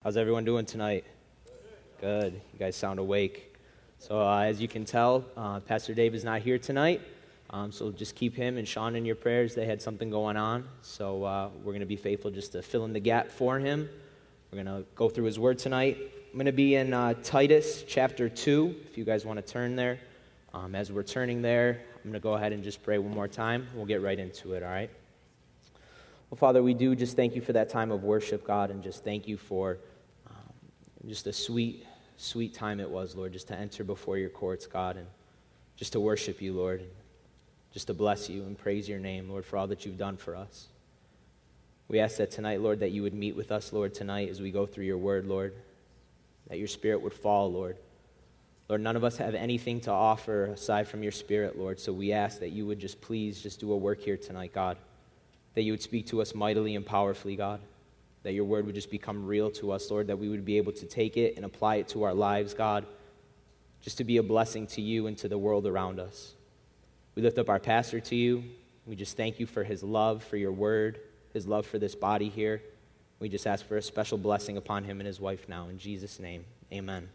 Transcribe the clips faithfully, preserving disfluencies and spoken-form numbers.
How's everyone doing tonight? Good. You guys sound awake. So uh, as you can tell, uh, Pastor Dave is not here tonight. Um, so just keep him and Sean in your prayers. They had something going on. So uh, we're going to be faithful just to fill in the gap for him. We're going to go through his word tonight. I'm going to be in uh, Titus chapter two, if you guys want to turn there. Um, as we're turning there, I'm going to go ahead and just pray one more time. We'll get right into it, all right? Well, Father, we do just thank you for that time of worship, God, and just thank you for um, just a sweet, sweet time it was, Lord, just to enter before your courts, God, and just to worship you, Lord, and just to bless you and praise your name, Lord, for all that you've done for us. We ask that tonight, Lord, that you would meet with us, Lord, tonight as we go through your word, Lord, that your spirit would fall, Lord. Lord, none of us have anything to offer aside from your spirit, Lord, so we ask that you would just please just do a work here tonight, God, that you would speak to us mightily and powerfully, God, that your word would just become real to us, Lord, that we would be able to take it and apply it to our lives, God, just to be a blessing to you and to the world around us. We lift up our pastor to you. We just thank you for his love for your word, his love for this body here. We just ask for a special blessing upon him and his wife now. In Jesus' name, amen.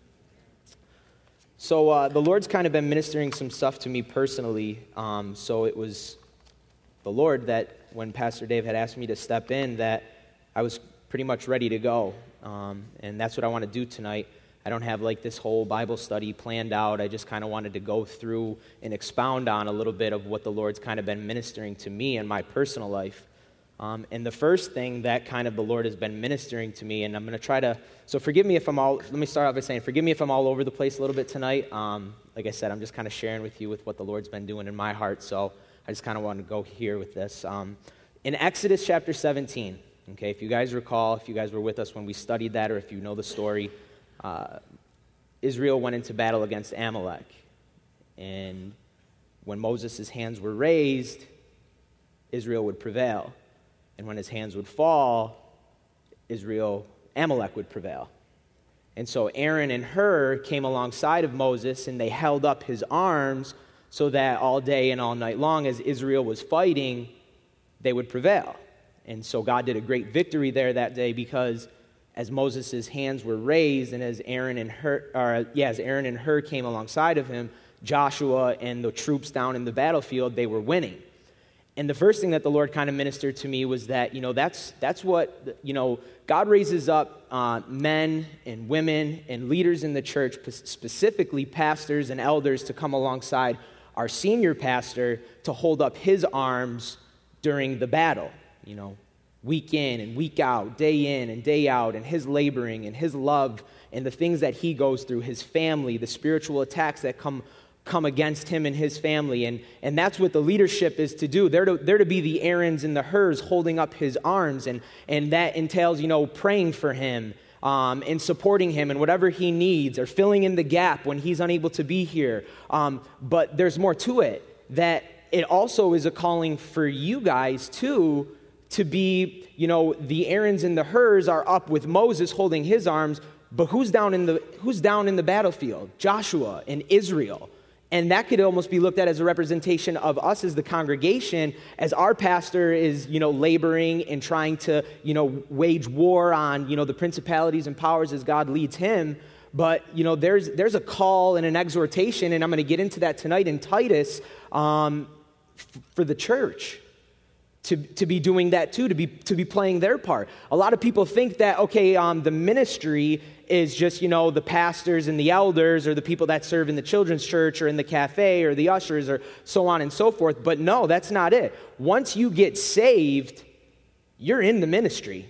So uh, the Lord's kind of been ministering some stuff to me personally. Um, so it was the Lord that when Pastor Dave had asked me to step in, that I was pretty much ready to go. Um, and that's what I want to do tonight. I don't have like this whole Bible study planned out. I just kind of wanted to go through and expound on a little bit of what the Lord's kind of been ministering to me in my personal life. Um, and the first thing that kind of the Lord has been ministering to me, and I'm going to try to, so forgive me if I'm all, let me start off by saying, forgive me if I'm all over the place a little bit tonight. Um, like I said, I'm just kind of sharing with you with what the Lord's been doing in my heart, so I just kind of want to go here with this. Um, in Exodus chapter seventeen, okay, if you guys recall, if you guys were with us when we studied that, or if you know the story, uh, Israel went into battle against Amalek. And when Moses' hands were raised, Israel would prevail. And when his hands would fall, Israel, Amalek would prevail. And so Aaron and Hur came alongside of Moses, and they held up his arms so that all day and all night long, as Israel was fighting, they would prevail. And so God did a great victory there that day, because as Moses' hands were raised, and as Aaron and Hur, or yeah, as Aaron and Hur came alongside of him, Joshua and the troops down in the battlefield, they were winning. And the first thing that the Lord kind of ministered to me was that, you know, that's that's what, you know, God raises up uh, men and women and leaders in the church, specifically pastors and elders, to come alongside our senior pastor to hold up his arms during the battle, you know, week in and week out, day in and day out, and his laboring and his love and the things that he goes through, his family, the spiritual attacks that come come against him and his family. And, and that's what the leadership is to do. They're to, they're to be the Aarons and the Hurs holding up his arms. And, and that entails, you know, praying for him um, and supporting him in whatever he needs, or filling in the gap when he's unable to be here. Um, but there's more to it, that it also is a calling for you guys, too, to be, you know, the Aarons and the Hurs are up with Moses holding his arms, but who's down in the who's down in the battlefield? Joshua and Israel. And that could almost be looked at as a representation of us as the congregation, as our pastor is, you know, laboring and trying to, you know, wage war on, you know, the principalities and powers as God leads him. But, you know, there's there's a call and an exhortation, and I'm going to get into that tonight in Titus, um, f- for the church. To, to be doing that too, to be to be playing their part. A lot of people think that, okay, um, the ministry is just, you know, the pastors and the elders, or the people that serve in the children's church or in the cafe, or the ushers, or so on and so forth. But no, that's not it. Once you get saved, you're in the ministry.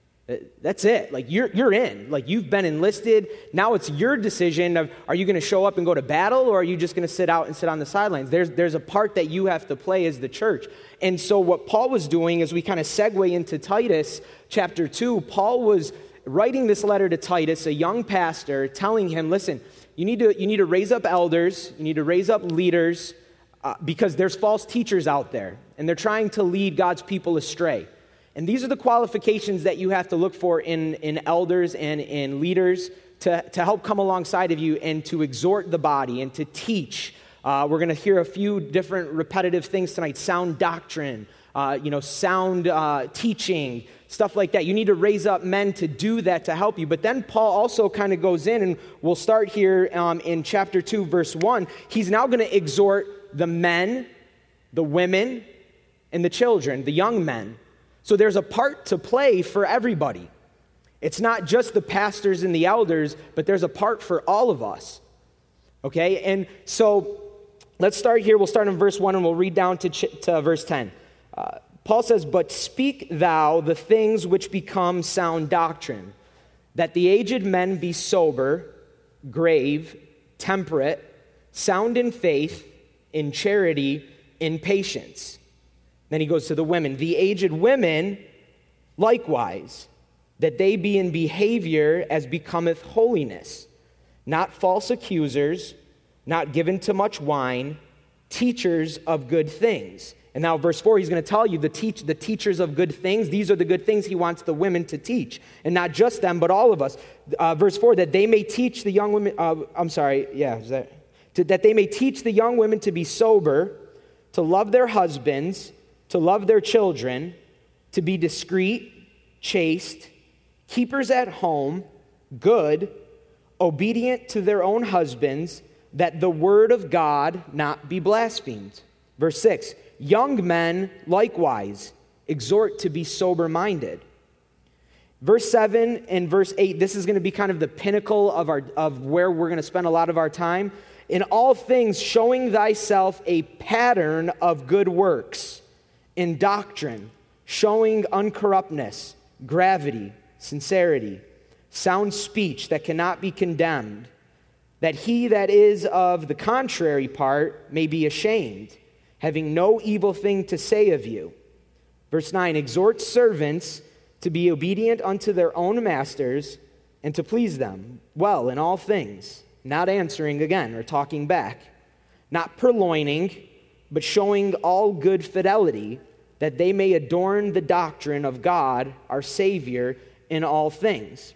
That's it. Like, you're you're in. Like, you've been enlisted. Now it's your decision of, are you going to show up and go to battle, or are you just going to sit out and sit on the sidelines? There's there's a part that you have to play as the church. And so what Paul was doing, as we kind of segue into Titus chapter two, Paul was writing this letter to Titus, a young pastor, telling him, listen, you need to you need to raise up elders, you need to raise up leaders, uh, because there's false teachers out there, and they're trying to lead God's people astray. And these are the qualifications that you have to look for in, in elders and in leaders to, to help come alongside of you and to exhort the body and to teach. Uh, we're going to hear a few different repetitive things tonight: sound doctrine, uh, you know, sound uh, teaching, stuff like that. You need to raise up men to do that to help you. But then Paul also kind of goes in, and we'll start here um, in chapter two, verse one. He's now going to exhort the men, the women, and the children, the young men. So there's a part to play for everybody. It's not just the pastors and the elders, but there's a part for all of us. Okay? And so let's start here. We'll start in verse one, and we'll read down to, ch- to verse ten. Uh, Paul says, "But speak thou the things which become sound doctrine, that the aged men be sober, grave, temperate, sound in faith, in charity, in patience." Then he goes to the women. "The aged women likewise, that they be in behavior as becometh holiness, not false accusers, not given to much wine, teachers of good things." And now verse four, he's going to tell you the teach the teachers of good things. These are the good things he wants the women to teach. And not just them, but all of us. Uh, verse four, that they may teach the young women, uh, I'm sorry, yeah, is that, to, that they may teach the young women to be sober, to love their husbands, to love their children, to be discreet, chaste, keepers at home, good, obedient to their own husbands, that the word of God not be blasphemed. Verse six, young men likewise exhort to be sober-minded. Verse seven and verse eight, this is going to be kind of the pinnacle of our of where we're going to spend a lot of our time. "In all things showing thyself a pattern of good works, in doctrine, showing uncorruptness, gravity, sincerity, sound speech that cannot be condemned, that he that is of the contrary part may be ashamed, having no evil thing to say of you." Verse nine, "Exhort servants to be obedient unto their own masters, and to please them well in all things, not answering again or talking back, not purloining, but showing all good fidelity, that they may adorn the doctrine of God our Savior in all things."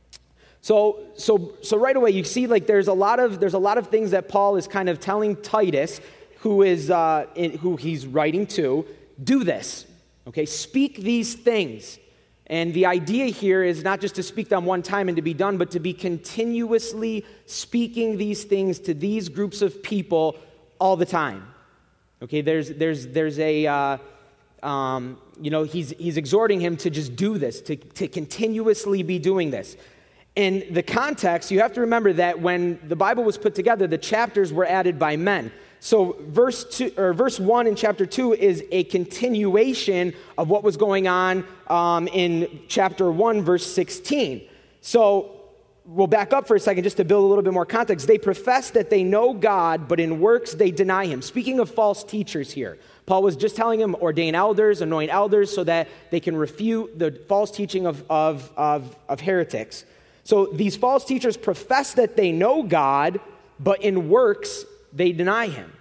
So, so, so right away you see like there's a lot of there's a lot of things that Paul is kind of telling Titus, who is uh, in, who he's writing to, do this. Okay, speak these things. And the idea here is not just to speak them one time and to be done, but to be continuously speaking these things to these groups of people all the time. Okay, there's there's there's a uh, um, you know he's he's exhorting him to just do this, to to continuously be doing this. In the context, you have to remember that when the Bible was put together, the chapters were added by men. So verse two or verse one in chapter two is a continuation of what was going on um, in chapter one, verse sixteen. So we'll back up for a second just to build a little bit more context. "They profess that they know God, but in works they deny him." Speaking of false teachers here, Paul was just telling them ordain elders, anoint elders, so that they can refute the false teaching of, of, of, of heretics. So these false teachers profess that they know God, but in works they deny him,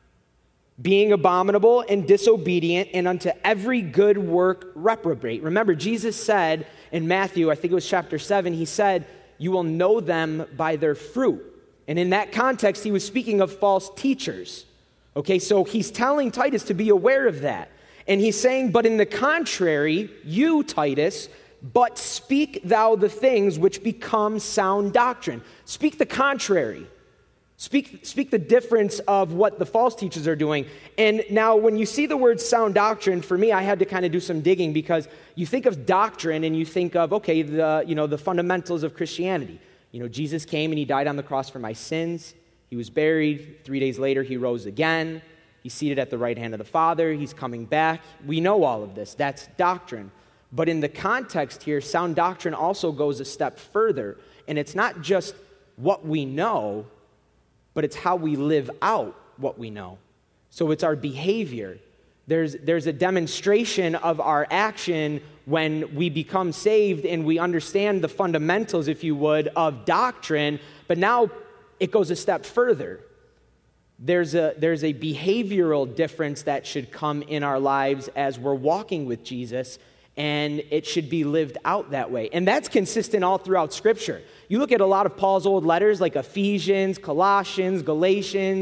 being abominable and disobedient, and unto every good work reprobate. Remember, Jesus said in Matthew, I think it was chapter seven, he said, "You will know them by their fruit." And in that context, he was speaking of false teachers. Okay, so he's telling Titus to be aware of that. And he's saying, but in the contrary, you, Titus, but speak thou the things which become sound doctrine. Speak the contrary. Speak, speak the difference of what the false teachers are doing. And now when you see the word sound doctrine, for me, I had to kind of do some digging, because you think of doctrine and you think of, okay, the, you know, the fundamentals of Christianity. You know, Jesus came and he died on the cross for my sins. He was buried. Three days later, he rose again. He's seated at the right hand of the Father. He's coming back. We know all of this. That's doctrine. But in the context here, sound doctrine also goes a step further. And it's not just what we know, but it's how we live out what we know. So it's our behavior. There's, there's a demonstration of our action when we become saved and we understand the fundamentals, if you would, of doctrine. But now it goes a step further. There's a, there's a behavioral difference that should come in our lives as we're walking with Jesus, and it should be lived out that way. And that's consistent all throughout Scripture. You look at a lot of Paul's old letters like Ephesians, Colossians, Galatians,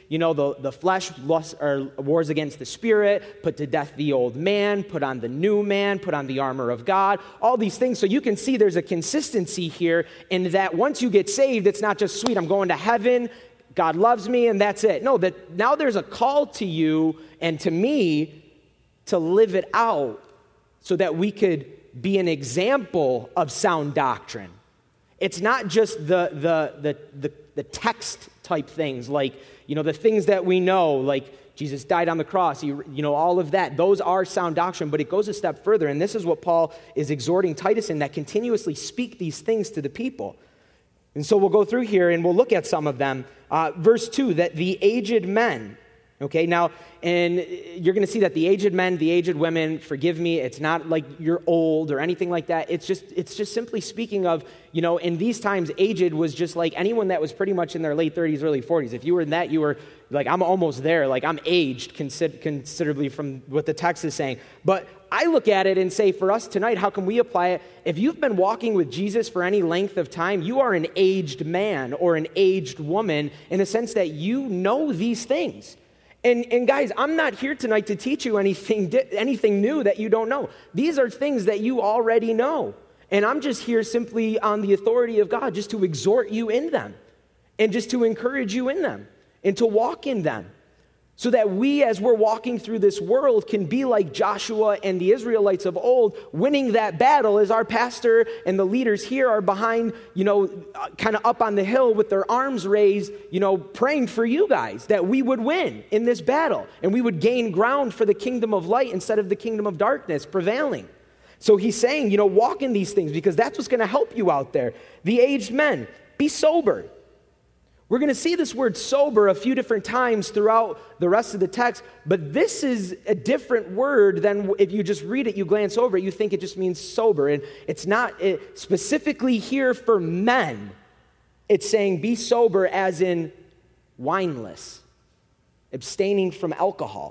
you know, the, the flesh lust, or wars against the spirit, put to death the old man, put on the new man, put on the armor of God, all these things. So you can see there's a consistency here in that once you get saved, it's not just, sweet, I'm going to heaven, God loves me, and that's it. No, that now there's a call to you and to me to live it out so that we could be an example of sound doctrine. It's not just the the the the, the text type things, like, you know, the things that we know, like Jesus died on the cross, you, you know, all of that. Those are sound doctrine, but it goes a step further, and this is what Paul is exhorting Titus in, that continuously speak these things to the people. And so we'll go through here, and we'll look at some of them. Uh, verse two, that the aged men, okay, now, and you're going to see that the aged men, the aged women, forgive me, it's not like you're old or anything like that. It's just it's just simply speaking of, you know, in these times, aged was just like anyone that was pretty much in their late thirties, early forties. If you were in that, you were like, I'm almost there. Like, I'm aged consider- considerably from what the text is saying. But I look at it and say, for us tonight, how can we apply it? If you've been walking with Jesus for any length of time, you are an aged man or an aged woman in the sense that you know these things. And, and guys, I'm not here tonight to teach you anything anything new that you don't know. These are things that you already know. And I'm just here simply on the authority of God just to exhort you in them and just to encourage you in them and to walk in them so that we, as we're walking through this world, can be like Joshua and the Israelites of old, winning that battle as our pastor and the leaders here are behind, you know, kind of up on the hill with their arms raised, you know, praying for you guys that we would win in this battle and we would gain ground for the kingdom of light instead of the kingdom of darkness prevailing. So he's saying, you know, walk in these things because that's what's going to help you out there. The aged men, be sober. We're going to see this word sober a few different times throughout the rest of the text, but this is a different word than if you just read it, you glance over it, you think it just means sober. And it's not it, specifically here for men. It's saying be sober as in wineless, abstaining from alcohol.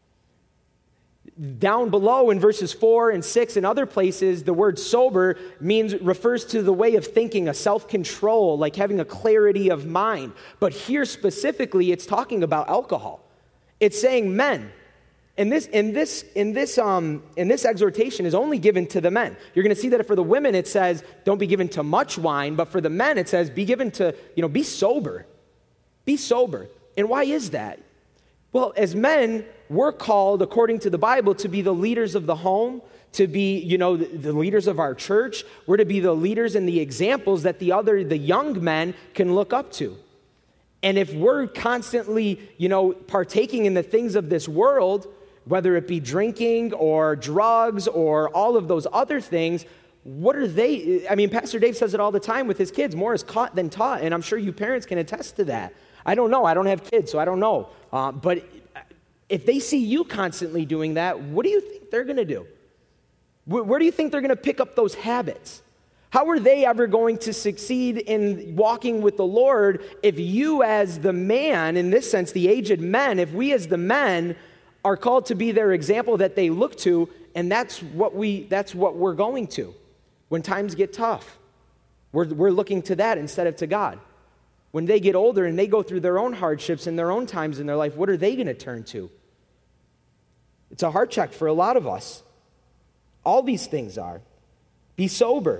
Down below in verses four and six and other places, the word sober means refers to the way of thinking, a self-control, like having a clarity of mind. But here specifically, it's talking about alcohol. It's saying men. And this, in this, in this, um, in this exhortation is only given to the men. You're going to see that for the women, it says, don't be given to much wine. But for the men, it says, be given to, you know, be sober. Be sober. And why is that? Well, as men, we're called, according to the Bible, to be the leaders of the home, to be, you know, the, the leaders of our church. We're to be the leaders and the examples that the other, the young men can look up to. And if we're constantly, you know, partaking in the things of this world, whether it be drinking or drugs or all of those other things, what are they? I mean, Pastor Dave says it all the time with his kids, more is caught than taught, and I'm sure you parents can attest to that. I don't know. I don't have kids, so I don't know. Uh, but if they see you constantly doing that, what do you think they're going to do? Where, where do you think they're going to pick up those habits? How are they ever going to succeed in walking with the Lord if you as the man, in this sense, the aged men, if we as the men are called to be their example that they look to, and that's what, we, that's what we're going to when times get tough. We're, we're looking to that instead of to God. When they get older and they go through their own hardships and their own times in their life, what are they going to turn to? It's a heart check for a lot of us. All these things are. Be sober.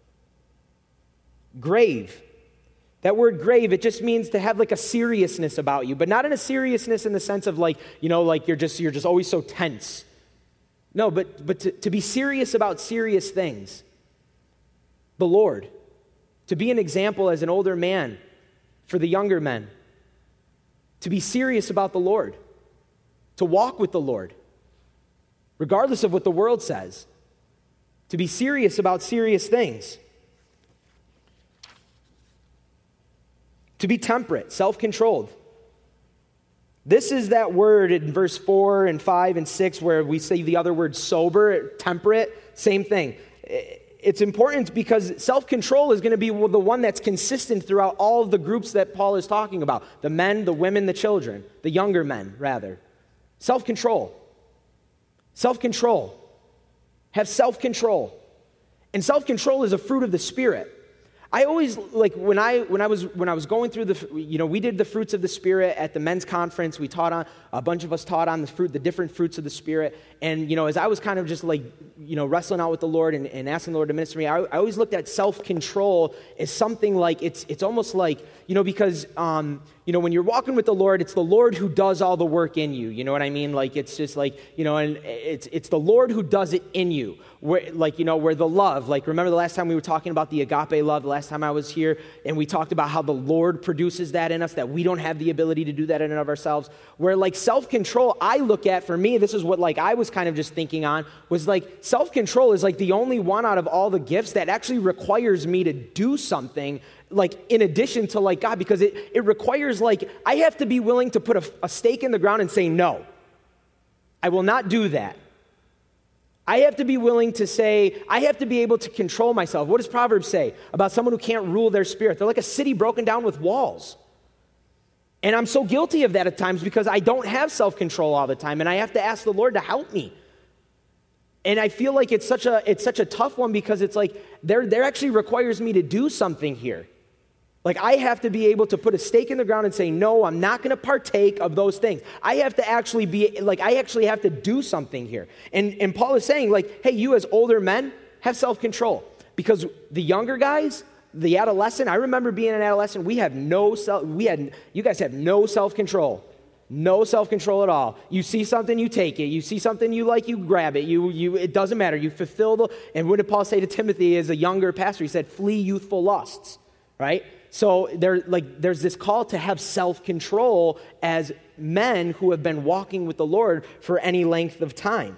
Grave. That word grave, it just means to have like a seriousness about you, but not in a seriousness in the sense of like, you know, like you're just you're just always so tense. No, but but to, to be serious about serious things. The Lord. To be an example as an older man for the younger men, to be serious about the Lord, to walk with the Lord, regardless of what the world says, to be serious about serious things, to be temperate, self-controlled. This is that word in verse four and five and six where we say the other word sober, temperate, same thing. It's important because self-control is going to be the one that's consistent throughout all of the groups that Paul is talking about. The men, the women, the children, the younger men, rather. Self-control. Self-control. Have self-control. And self-control is a fruit of the Spirit. I always, like, when I when I was when I was going through the, you know, we did the fruits of the Spirit at the men's conference. We taught on, a bunch of us taught on the fruit, the different fruits of the Spirit. And, you know, as I was kind of just like, you know, wrestling out with the Lord and, and asking the Lord to minister to me, I, I always looked at self-control as something like, it's it's almost like, you know, because, um, you know, when you're walking with the Lord, it's the Lord who does all the work in you. You know what I mean? Like, it's just like, you know, and it's it's the Lord who does it in you. Where, like, you know, where the love, like, remember the last time we were talking about the agape love, the last time I was here, and we talked about how the Lord produces that in us, that we don't have the ability to do that in and of ourselves. Where, like, self-control, I look at, for me, this is what, like, I was kind of just thinking on, was, like, self-control is, like, the only one out of all the gifts that actually requires me to do something, like, in addition to, like, God, because it, it requires, like, I have to be willing to put a, a stake in the ground and say, no, I will not do that. I have to be willing to say, I have to be able to control myself. What does Proverbs say about someone who can't rule their spirit? They're like a city broken down with walls. And I'm so guilty of that at times because I don't have self-control all the time, and I have to ask the Lord to help me. And I feel like it's such a it's such a tough one because it's like there there actually requires me to do something here. Like, I have to be able to put a stake in the ground and say, no, I'm not going to partake of those things. I have to actually be, like, I actually have to do something here. And, and Paul is saying, like, hey, you as older men, have self-control. Because the younger guys, the adolescent, I remember being an adolescent, we have no self, we had, you guys have no self-control. No self-control at all. You see something, you take it. You see something you like, you grab it. You, you, it doesn't matter. You fulfill the, and what did Paul say to Timothy as a younger pastor? He said, flee youthful lusts, right? So there, like, there's this call to have self-control as men who have been walking with the Lord for any length of time.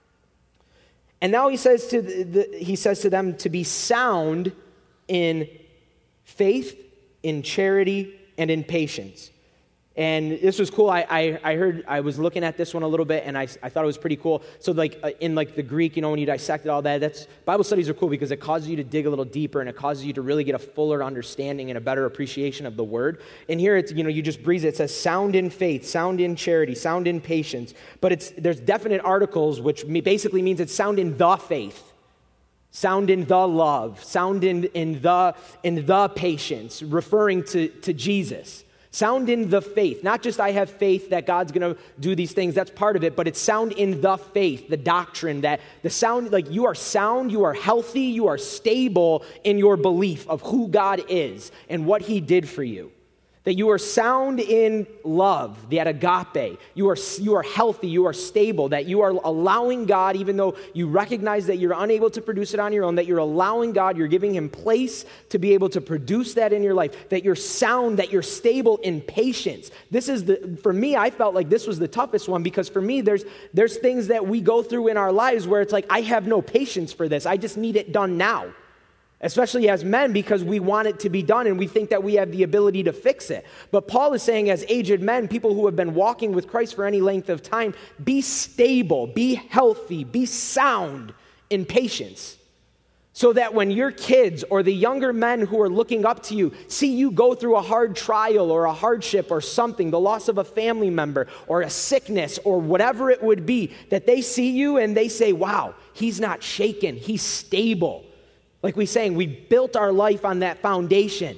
And now he says to the, the, he says to them to be sound in faith, in charity, and in patience. And this was cool. I, I I heard, I was looking at this one a little bit, and I, I thought it was pretty cool. So, like, uh, in, like, the Greek, you know, when you dissect all that, that's, Bible studies are cool because it causes you to dig a little deeper, and it causes you to really get a fuller understanding and a better appreciation of the word. And here, it's, you know, you just breeze it. It says sound in faith, sound in charity, sound in patience. But it's there's definite articles, which basically means it's sound in the faith. Sound in the love, sound in, in the in the patience, referring to, to Jesus. Sound in the faith, not just I have faith that God's going to do these things, that's part of it, but it's sound in the faith, the doctrine, that the sound, like, you are sound, you are healthy, you are stable in your belief of who God is and what he did for you. That you are sound in love, that agape. You are, you are healthy, you are stable, that you are allowing God, even though you recognize that you're unable to produce it on your own, that you're allowing God, you're giving him place to be able to produce that in your life, that you're sound, that you're stable in patience. This is the, for me, I felt like this was the toughest one because for me, there's, there's things that we go through in our lives where it's like, I have no patience for this. I just need it done now. Especially as men, because we want it to be done and we think that we have the ability to fix it. But Paul is saying, as aged men, people who have been walking with Christ for any length of time, be stable, be healthy, be sound in patience. So that when your kids or the younger men who are looking up to you see you go through a hard trial or a hardship or something, the loss of a family member or a sickness or whatever it would be, that they see you and they say, wow, he's not shaken, he's stable. Like we saying, we built our life on that foundation.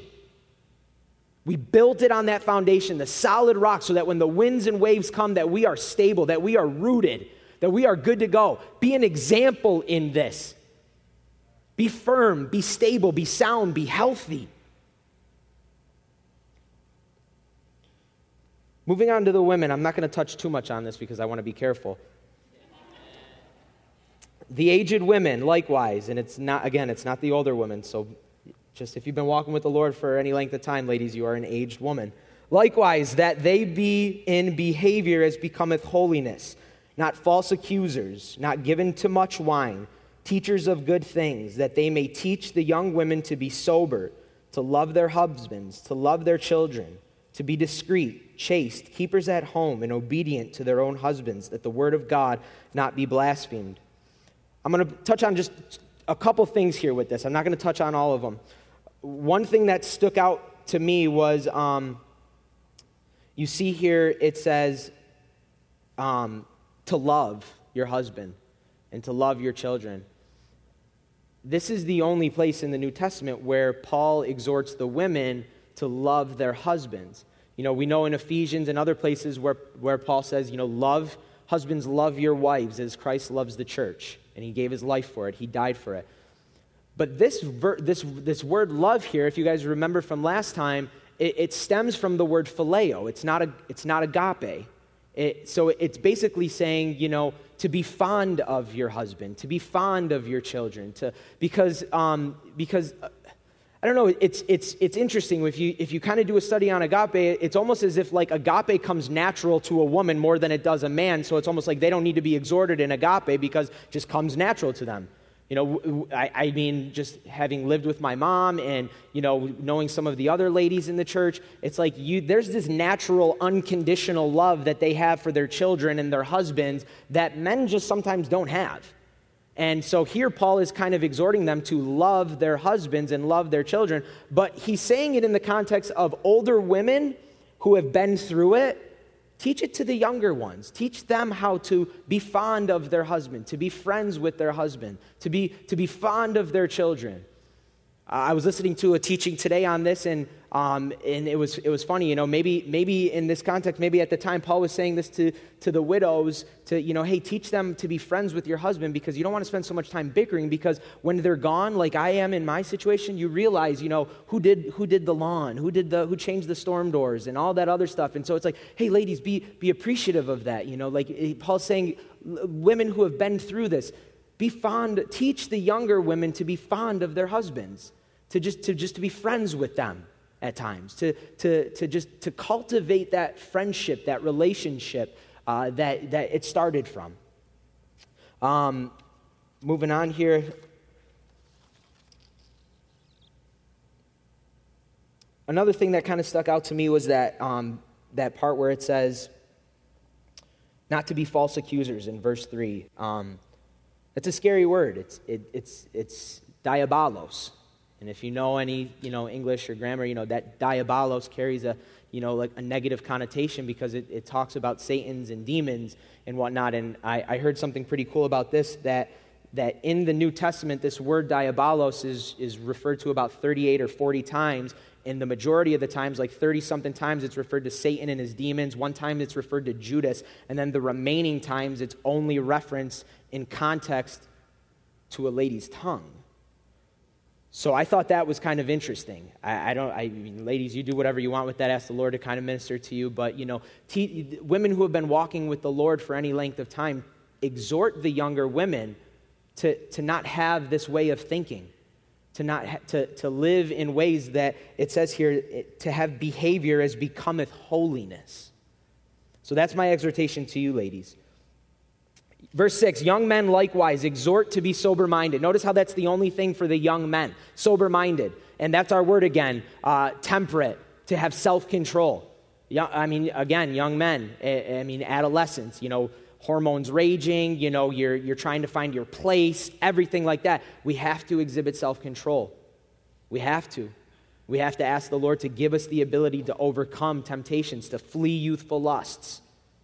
We built it on that foundation, the solid rock, so that when the winds and waves come, that we are stable, that we are rooted, that we are good to go. Be an example in this. Be firm, be stable, be sound, be healthy. Moving on to the women, I'm not going to touch too much on this because I want to be careful. The aged women, likewise, and it's not, again, it's not the older women, so just if you've been walking with the Lord for any length of time, ladies, you are an aged woman. Likewise, that they be in behavior as becometh holiness, not false accusers, not given to much wine, teachers of good things, that they may teach the young women to be sober, to love their husbands, to love their children, to be discreet, chaste, keepers at home, and obedient to their own husbands, that the word of God not be blasphemed. I'm going to touch on just a couple things here with this. I'm not going to touch on all of them. One thing that stuck out to me was, um, you see here it says um, to love your husband and to love your children. this is the only place in the New Testament where Paul exhorts the women to love their husbands. You know, we know in Ephesians and other places where, where Paul says, you know, love, husbands, love your wives as Christ loves the church. And he gave his life for it. He died for it. But this ver- this this word love here, if you guys remember from last time, it, it stems from the word phileo. It's not a it's not agape. It, so it's basically saying, you know, to be fond of your husband, to be fond of your children, to because um, because uh, I don't know. It's it's it's interesting if you if you kind of do a study on agape. It's almost as if like agape comes natural to a woman more than it does a man. So it's almost like they don't need to be exhorted in agape because it just comes natural to them. You know, I, I mean, just having lived with my mom and, you know, knowing some of the other ladies in the church, it's like you. there's this natural, unconditional love that they have for their children and their husbands that men just sometimes don't have. And so here Paul is kind of exhorting them to love their husbands and love their children, but he's saying it in the context of older women who have been through it. Teach it to the younger ones. Teach them how to be fond of their husband, to be friends with their husband, to be to be fond of their children. Uh, I was listening to a teaching today on this, and um, and it was it was funny. You know, maybe maybe in this context, maybe at the time Paul was saying this to to the widows, to you know, hey, teach them to be friends with your husband because you don't want to spend so much time bickering. Because when they're gone, like I am in my situation, you realize, you know, who did who did the lawn, who did the who changed the storm doors, and all that other stuff. And so it's like, hey, ladies, be be appreciative of that. You know, like Paul's saying, women who have been through this, be fond. Teach the younger women to be fond of their husbands. To just to just to be friends with them at times, to to to just to cultivate that friendship, that relationship uh, that that it started from. Um, moving on here. Another thing that kind of stuck out to me was that um, that part where it says, "Not to be false accusers" in verse three. Um, it's a scary word. It's it, it's it's diabolos. And if you know any, you know, English or grammar, you know, that diabolos carries a, you know, like a negative connotation because it, it talks about Satans and demons and whatnot. And I, I heard something pretty cool about this, that that in the New Testament, this word diabolos is, is referred to about thirty-eight or forty times. And the majority of the times, like thirty-something times, it's referred to Satan and his demons. One time it's referred to Judas. And then the remaining times, it's only referenced in context to a lady's tongue. So I thought that was kind of interesting. I, I don't, I mean, ladies, you do whatever you want with that. Ask the Lord to kind of minister to you. But, you know, te- women who have been walking with the Lord for any length of time, exhort the younger women to, to not have this way of thinking, to not ha- to, to live in ways that it says here, it, to have behavior as becometh holiness. So that's my exhortation to you, ladies. Verse six, young men likewise exhort to be sober-minded. Notice how that's the only thing for the young men, sober-minded. And that's our word again, uh, temperate, to have self-control. Young, I mean, again, young men, I, I mean, adolescents, you know, hormones raging, you know, you're, you're trying to find your place, everything like that. We have to exhibit self-control. We have to. We have to ask the Lord to give us the ability to overcome temptations, to flee youthful lusts.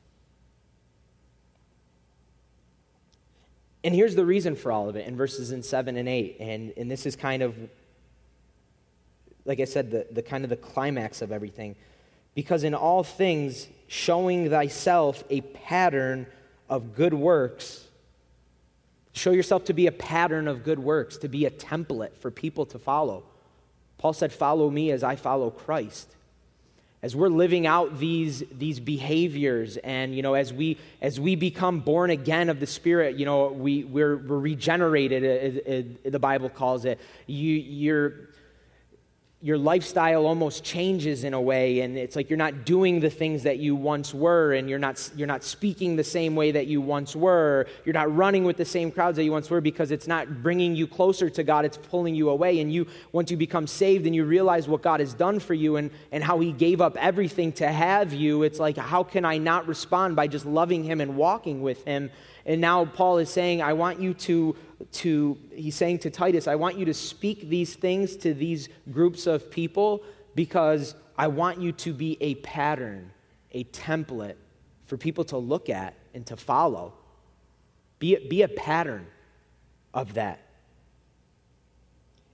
And here's the reason for all of it in verses in seven and eight. And, and this is kind of, like I said, the, the kind of the climax of everything. Because in all things, showing thyself a pattern of good works. Show yourself to be a pattern of good works, to be a template for people to follow. Paul said, follow me as I follow Christ. As we're living out these, these behaviors, and you know, as we as we become born again of the Spirit, you know, we we're, we're regenerated. It, it, the Bible calls it. You you're. Your lifestyle almost changes in a way, and it's like you're not doing the things that you once were, and you're not you're not speaking the same way that you once were. You're not running with the same crowds that you once were, because it's not bringing you closer to God. It's pulling you away. And you, once you become saved and you realize what God has done for you and, and how he gave up everything to have you, it's like, how can I not respond by just loving him and walking with him? And now Paul is saying, I want you to, to, he's saying to Titus, I want you to speak these things to these groups of people because I want you to be a pattern, a template for people to look at and to follow. Be, be a pattern of that.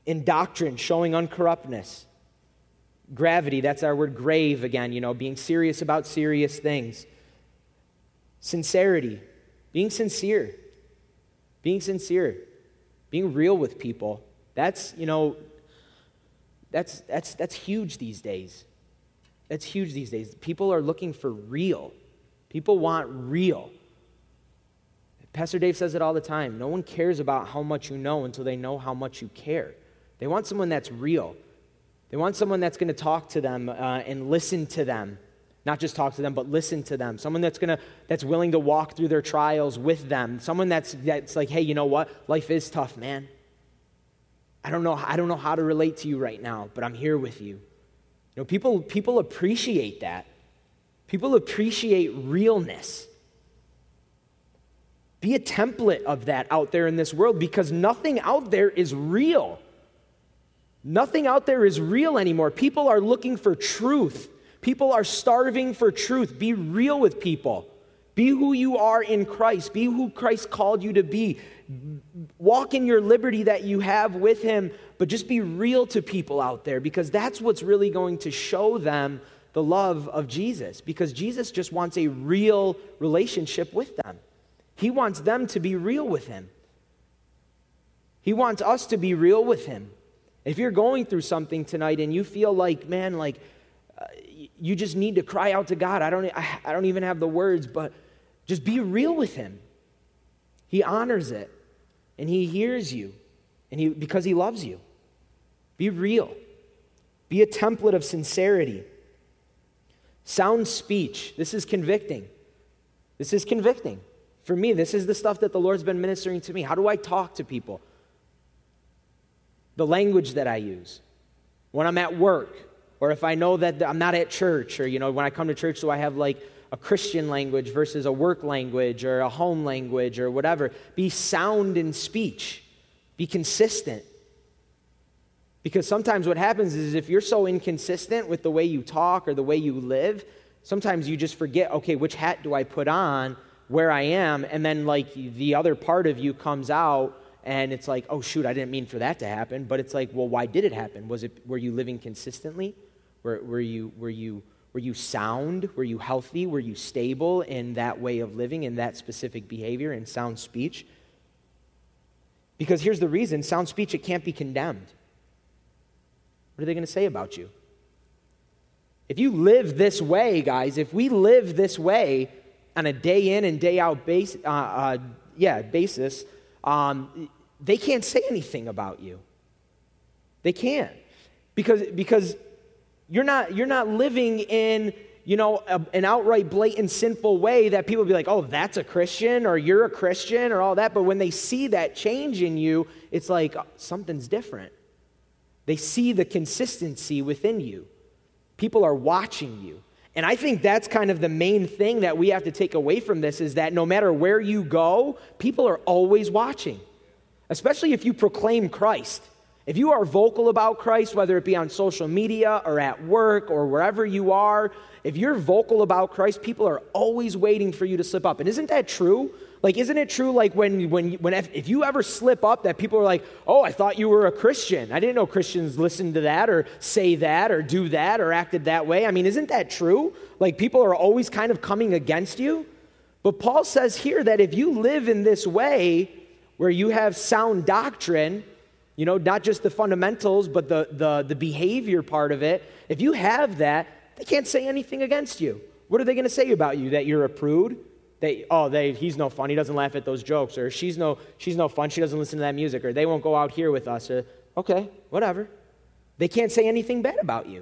In doctrine, showing uncorruptness. Gravity, that's our word grave again, you know, being serious about serious things. Sincerity, being sincere. Being sincere. Being real with people. That's, you know, that's that's that's huge these days. That's huge these days. People are looking for real. People want real. Pastor Dave says it all the time. No one cares about how much you know until they know how much you care. They want someone that's real. They want someone that's going to talk to them uh, and listen to them. Not just talk to them, but listen to them. Someone that's going to that's willing to walk through their trials with them. Someone that's that's like, hey, you know what? Life is tough, man. I don't know. I don't know how to relate to you right now, but I'm here with you. You know, people people appreciate that. People appreciate realness. Be a template of that out there in this world, because nothing out there is real. Nothing out there is real anymore. People are looking for truth. People are starving for truth. Be real with people. Be who you are in Christ. Be who Christ called you to be. Walk in your liberty that you have with him, but just be real to people out there, because that's what's really going to show them the love of Jesus, because Jesus just wants a real relationship with them. He wants them to be real with him. He wants us to be real with him. If you're going through something tonight and you feel like, man, like uh, you just need to cry out to God. I don't, I, I don't even have the words, but just be real with him. He honors it, and he hears you, and he because he loves you. Be real. Be a template of sincerity. Sound speech. This is convicting. This is convicting. For me, this is the stuff that the Lord's been ministering to me. How do I talk to people? The language that I use. When I'm at work, or if I know that I'm not at church, or, you know, when I come to church, do I have like a Christian language versus a work language or a home language or whatever? Be sound in speech. Be consistent. Because sometimes what happens is if you're so inconsistent with the way you talk or the way you live, sometimes you just forget, okay, which hat do I put on where I am? And then like the other part of you comes out and it's like, oh shoot, I didn't mean for that to happen. But it's like, well, why did it happen? Was it, were you living consistently? Were, were you, were you, were you sound? Were you healthy? Were you stable in that way of living, in that specific behavior, in sound speech? Because here's the reason, sound speech, it can't be condemned. What are they going to say about you? If you live this way, guys, if we live this way on a day in and day out base, uh, uh, yeah, basis, um, they can't say anything about you. They can't, because because you're not you're not living in, you know, a, an outright blatant sinful way that people be like, oh, that's a Christian, or you're a Christian, or all that. But when they see that change in you, it's like oh, something's different. They see the consistency within you. People are watching you. And I think that's kind of the main thing that we have to take away from this, is that no matter where you go, people are always watching. Especially if you proclaim Christ. If you are vocal about Christ, whether it be on social media or at work or wherever you are, if you're vocal about Christ, people are always waiting for you to slip up. And isn't that true? Like, isn't it true, like, when, when, when if, if you ever slip up, that people are like, oh, I thought you were a Christian. I didn't know Christians listened to that or say that or do that or acted that way. I mean, isn't that true? Like, people are always kind of coming against you. But Paul says here that if you live in this way where you have sound doctrine, you know, not just the fundamentals, but the, the, the behavior part of it, if you have that, they can't say anything against you. What are they going to say about you? That you're a prude? They, oh, they, he's no fun. He doesn't laugh at those jokes. Or she's no, she's no fun. She doesn't listen to that music. Or they won't go out here with us. Or, okay, whatever. They can't say anything bad about you.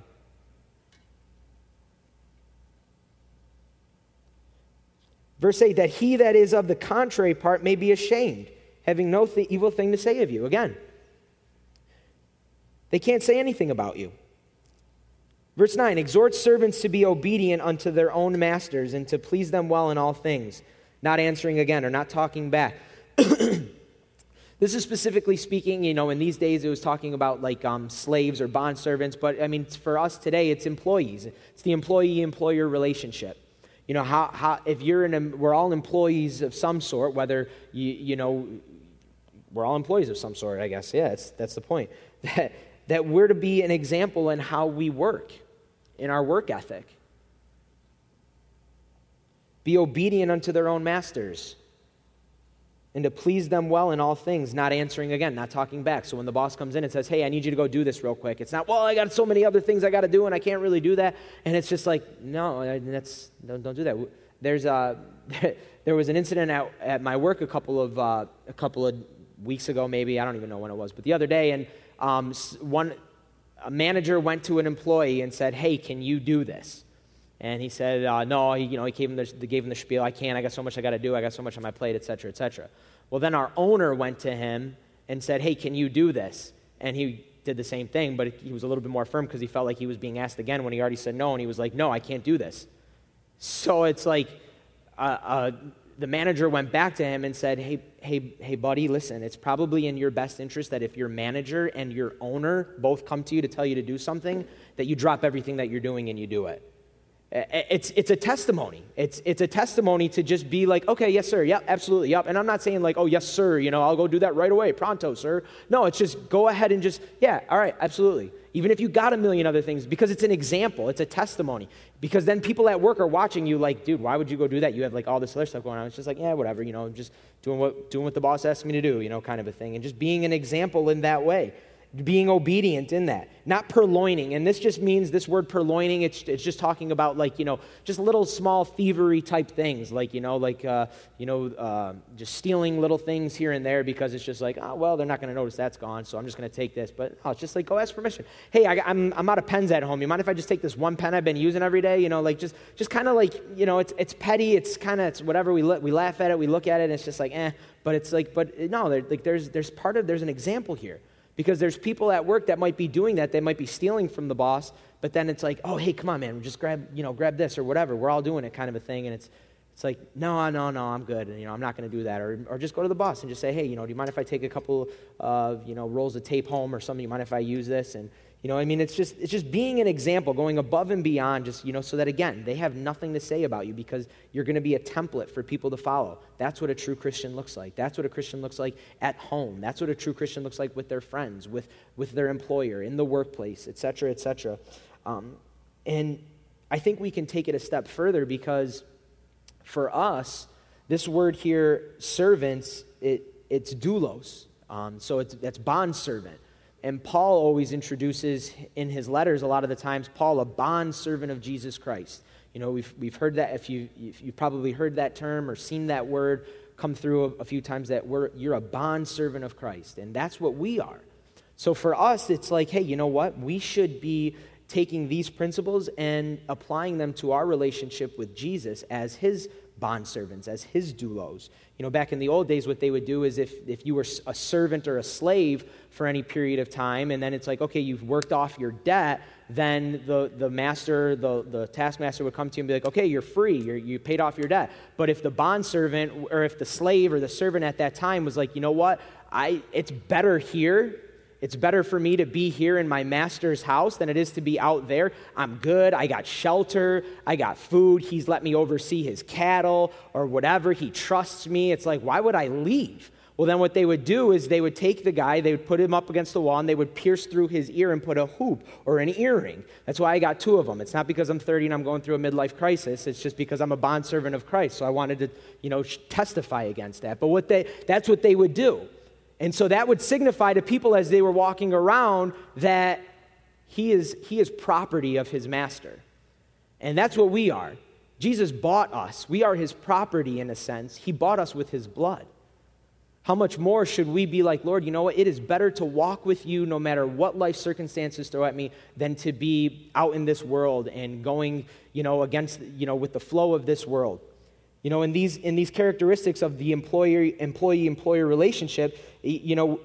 Verse eight, that he that is of the contrary part may be ashamed, having no th- evil thing to say of you. Again, they can't say anything about you. Verse nine, exhort servants to be obedient unto their own masters and to please them well in all things, not answering again or not talking back. This is specifically speaking, you know, in these days it was talking about like um, slaves or bondservants, but I mean, for us today, it's employees. It's the employee-employer relationship. You know, how, how if you're in a, we're all employees of some sort, whether, you, you know, we're all employees of some sort, I guess. Yeah, that's, that's the point. that, that we're to be an example in how we work, in our work ethic. Be obedient unto their own masters, and to please them well in all things, not answering again, not talking back. So when the boss comes in and says, hey, I need you to go do this real quick, it's not, well, I got so many other things I got to do, and I can't really do that. And it's just like, no, that's don't, don't do that. There's a, there was an incident at, at my work a couple of uh, a couple of weeks ago, maybe. I don't even know when it was, but the other day, and um, one a manager went to an employee and said, hey, can you do this? And he said, uh, no, he, you know, he gave him, the, they gave him the spiel, I can't, I got so much I got to do, I got so much on my plate, et cetera, et cetera. Well, then our owner went to him and said, hey, can you do this? And he did the same thing, but he was a little bit more firm because he felt like he was being asked again when he already said no, and he was like, no, I can't do this. So it's like uh, uh, the manager went back to him and said, hey, hey, hey, buddy, listen, it's probably in your best interest that if your manager and your owner both come to you to tell you to do something, that you drop everything that you're doing and you do it. It's it's a testimony. It's it's a testimony to just be like, okay, yes, sir, yep, absolutely, yep. And I'm not saying like, oh, yes, sir, you know, I'll go do that right away, pronto, sir. No, it's just go ahead and just, yeah, all right, absolutely. Even if you got a million other things, because it's an example, it's a testimony. Because then people at work are watching you like, dude, why would you go do that? You have like all this other stuff going on. It's just like, yeah, whatever, you know, just doing what doing what the boss asked me to do, you know, kind of a thing. And just being an example in that way. Being obedient in that, not purloining. And this just means, this word purloining, it's it's just talking about like, you know, just little small thievery type things, like, you know, like, uh, you know, uh, just stealing little things here and there because it's just like, oh, well, they're not going to notice that's gone, so I'm just going to take this. But oh, it's just like, go ask permission. Hey, I, I'm I'm out of pens at home. You mind if I just take this one pen I've been using every day? You know, like just just kind of like, you know, it's it's petty. It's kind of, it's whatever. We we laugh at it. We look at it, and it's just like, eh. But it's like, but no, like there's there's part of, there's an example here. Because there's people at work that might be doing that. They might be stealing from the boss, but then it's like, oh, hey, come on, man, just grab, you know, grab this or whatever. We're all doing it, kind of a thing. And it's it's like, no, no, no, I'm good. And, you know, I'm not going to do that. Or or just go to the boss and just say, hey, you know, do you mind if I take a couple of, you know, rolls of tape home or something? Do you mind if I use this? And, you know, I mean, it's just it's just being an example, going above and beyond, just, you know, so that, again, they have nothing to say about you because you're going to be a template for people to follow. That's what a true Christian looks like. That's what a Christian looks like at home. That's what a true Christian looks like with their friends, with, with their employer, in the workplace, et cetera, et cetera. Um, and I think we can take it a step further because for us, this word here, servants, it, it's doulos. Um, so it's that's bondservant. And Paul always introduces in his letters a lot of the times, Paul, a bondservant of Jesus Christ. You know, we've we've heard that, if, you, if you've probably heard that term or seen that word come through a, a few times, that we're, you're a bondservant of Christ. And that's what we are. So for us, it's like, hey, you know what? We should be taking these principles and applying them to our relationship with Jesus as his bondservants, as his doulos. You know, back in the old days, what they would do is if, if you were a servant or a slave for any period of time, and then it's like, okay, you've worked off your debt, then the, the master, the, the taskmaster would come to you and be like, okay, you're free, you're, you paid off your debt. But if the bondservant, or if the slave or the servant at that time was like, you know what, I it's better here, it's better for me to be here in my master's house than it is to be out there. I'm good. I got shelter. I got food. He's let me oversee his cattle or whatever. He trusts me. It's like, why would I leave? Well, then what they would do is they would take the guy, they would put him up against the wall, and they would pierce through his ear and put a hoop or an earring. That's why I got two of them. It's not because I'm thirty and I'm going through a midlife crisis. It's just because I'm a bondservant of Christ. So I wanted to, you know, testify against that. But what they that's what they would do. And so that would signify to people as they were walking around that he is he is property of his master. And that's what we are. Jesus bought us. We are his property in a sense. He bought us with his blood. How much more should we be like, Lord, you know what? It is better to walk with you no matter what life circumstances throw at me than to be out in this world and going, you know, against, you know, with the flow of this world. You know, in these in these characteristics of the employer employee-employer relationship, you know,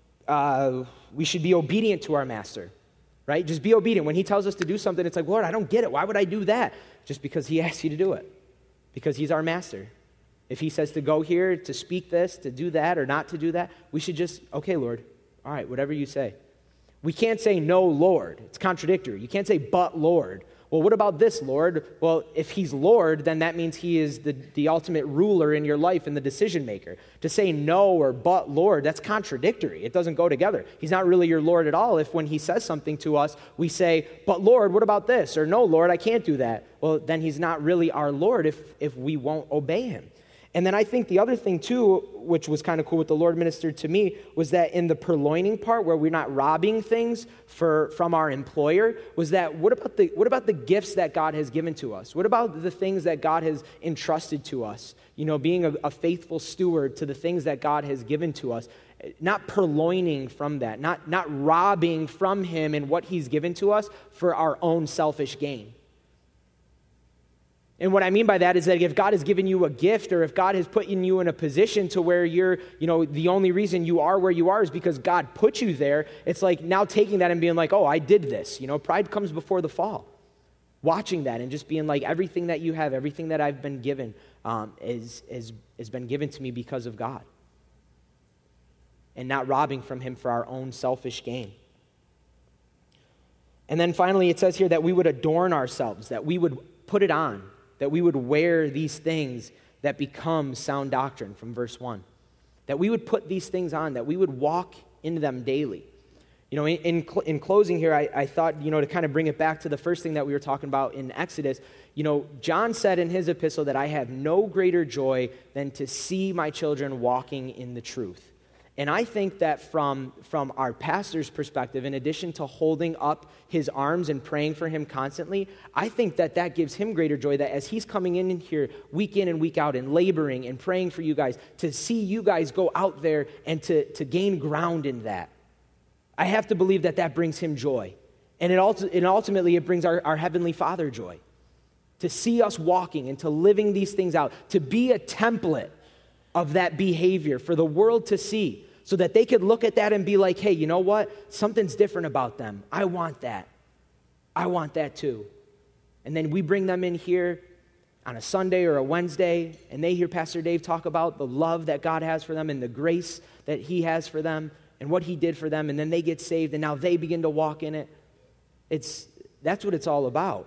uh, we should be obedient to our master, right? Just be obedient. When he tells us to do something, it's like, Lord, I don't get it. Why would I do that? Just because he asks you to do it, because he's our master. If he says to go here, to speak this, to do that, or not to do that, we should just, okay, Lord, all right, whatever you say. We can't say no, Lord. It's contradictory. You can't say but, Lord. Well, what about this, Lord? Well, if he's Lord, then that means he is the, the ultimate ruler in your life and the decision maker. To say no or but Lord, that's contradictory. It doesn't go together. He's not really your Lord at all if when he says something to us, we say, but Lord, what about this? Or no, Lord, I can't do that. Well, then he's not really our Lord if, if we won't obey him. And then I think the other thing too, which was kind of cool what the Lord ministered to me, was that in the purloining part where we're not robbing things for from our employer, was that what about the what about the gifts that God has given to us? What about the things that God has entrusted to us? You know, being a, a faithful steward to the things that God has given to us, not purloining from that, not not robbing from him and what he's given to us for our own selfish gain. And what I mean by that is that if God has given you a gift or if God has put you in a position to where you're, you know, the only reason you are where you are is because God put you there, it's like now taking that and being like, oh, I did this. You know, pride comes before the fall. Watching that and just being like, everything that you have, everything that I've been given um, is, is, has been given to me because of God. And not robbing from him for our own selfish gain. And then finally it says here that we would adorn ourselves, that we would put it on. That we would wear these things that become sound doctrine from verse one. That we would put these things on, that we would walk into them daily. You know, in, in, in closing here, I, I thought, you know, to kind of bring it back to the first thing that we were talking about in Exodus, you know, John said in his epistle that I have no greater joy than to see my children walking in the truth. And I think that from, from our pastor's perspective, in addition to holding up his arms and praying for him constantly, I think that that gives him greater joy that as he's coming in here week in and week out and laboring and praying for you guys, to see you guys go out there and to, to gain ground in that. I have to believe that that brings him joy. And, it ulti- and ultimately it brings our, our Heavenly Father joy. To see us walking and to living these things out, to be a template of that behavior for the world to see. So that they could look at that and be like, hey, you know what? Something's different about them. I want that. I want that too. And then we bring them in here on a Sunday or a Wednesday, and they hear Pastor Dave talk about the love that God has for them and the grace that he has for them and what he did for them, and then they get saved, and now they begin to walk in it. It's that's what it's all about.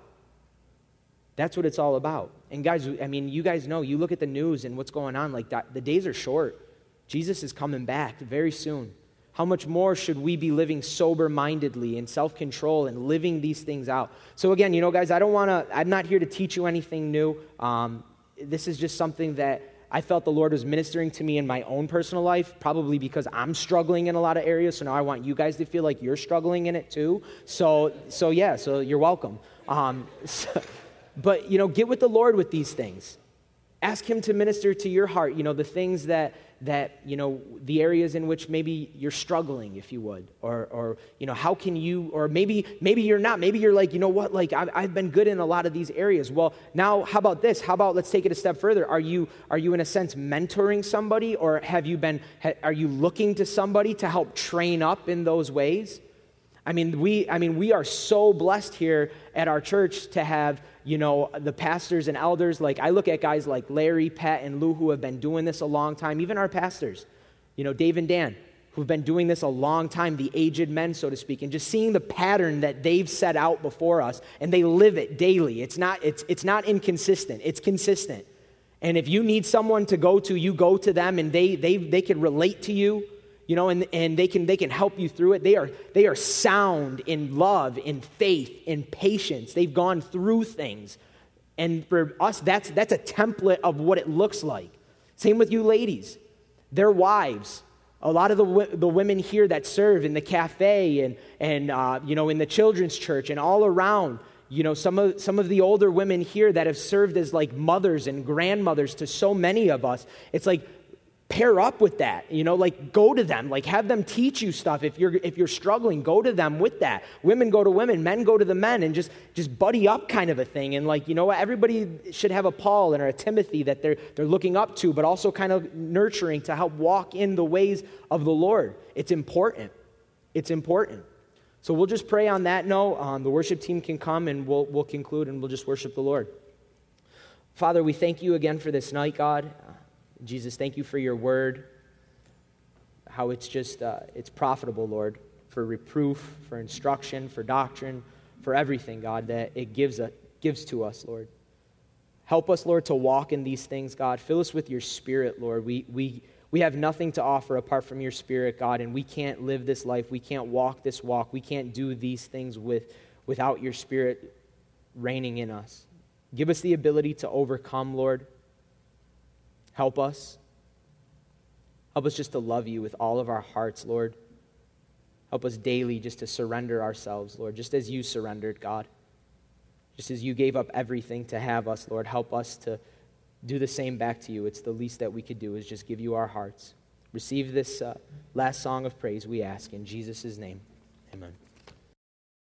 That's what it's all about. And guys, I mean, you guys know, you look at the news and what's going on, like that, the days are short. Jesus is coming back very soon. How much more should we be living sober-mindedly and self-control and living these things out? So again, you know, guys, I don't want to, I'm not here to teach you anything new. Um, this is just something that I felt the Lord was ministering to me in my own personal life, probably because I'm struggling in a lot of areas. So now I want you guys to feel like you're struggling in it too. So, so yeah, so you're welcome. Um, so, but, you know, get with the Lord with these things. Ask him to minister to your heart, you know, the things that, that, you know, the areas in which maybe you're struggling, if you would, or, or, you know, how can you, or maybe, maybe you're not, maybe you're like, you know what, like I've, I've been good in a lot of these areas. Well, now how about this? How about, let's take it a step further. Are you, are you in a sense mentoring somebody, or have you been, ha, are you looking to somebody to help train up in those ways? I mean, we, I mean, we are so blessed here at our church to have, you know, the pastors and elders. Like, I look at guys like Larry, Pat, and Lou who have been doing this a long time. Even our pastors, you know, Dave and Dan, who've been doing this a long time, the aged men, so to speak, and just seeing the pattern that they've set out before us, and they live it daily. It's not, it's, it's not inconsistent. It's consistent. And if you need someone to go to, you go to them, and they, they, they can relate to you. You know, and, and they can they can help you through it. They are they are sound in love, in faith, in patience. They've gone through things. And for us, that's that's a template of what it looks like. Same with you ladies. Their wives. A lot of the the women here that serve in the cafe and and uh, you know, in the children's church and all around. You know, some of some of the older women here that have served as like mothers and grandmothers to so many of us. It's like, pair up with that, you know, like go to them, like have them teach you stuff. If you're if you're struggling, go to them with that. Women go to women, men go to the men, and just just buddy up kind of a thing. And like, you know what, everybody should have a Paul and a Timothy that they're they're looking up to, but also kind of nurturing to help walk in the ways of the Lord. It's important. It's important. So we'll just pray on that note. Um, the worship team can come and we'll we'll conclude and we'll just worship the Lord. Father, we thank you again for this night, God. Jesus, thank you for your word, how it's just, uh, it's profitable, Lord, for reproof, for instruction, for doctrine, for everything, God, that it gives, a, gives to us, Lord. Help us, Lord, to walk in these things, God. Fill us with your Spirit, Lord. We, we, we have nothing to offer apart from your Spirit, God, and we can't live this life. We can't walk this walk. We can't do these things with, without your Spirit reigning in us. Give us the ability to overcome, Lord. Help us. Help us just to love you with all of our hearts, Lord. Help us daily just to surrender ourselves, Lord, just as you surrendered, God. Just as you gave up everything to have us, Lord, help us to do the same back to you. It's the least that we could do is just give you our hearts. Receive this uh, last song of praise, we ask, in Jesus' name.